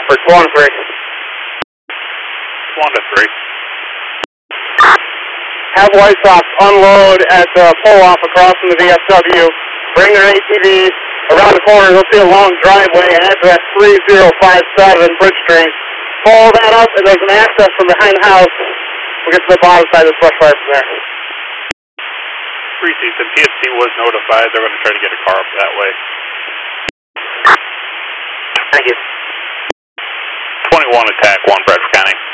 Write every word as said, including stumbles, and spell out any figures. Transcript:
Bradford, one three. One to three. Have White Sox unload at the pull-off across from the V F W. Bring their A T Vs around the corner. You'll see a long driveway and head to that three zero five seven Bridge Street. Pull that up, and there's an access from behind the house. We'll get to the bottom side of this brush fire from there. Precinct and P S T was notified. They're going to try to get a car up that way. Thank you. twenty-one attack, one Bradford County.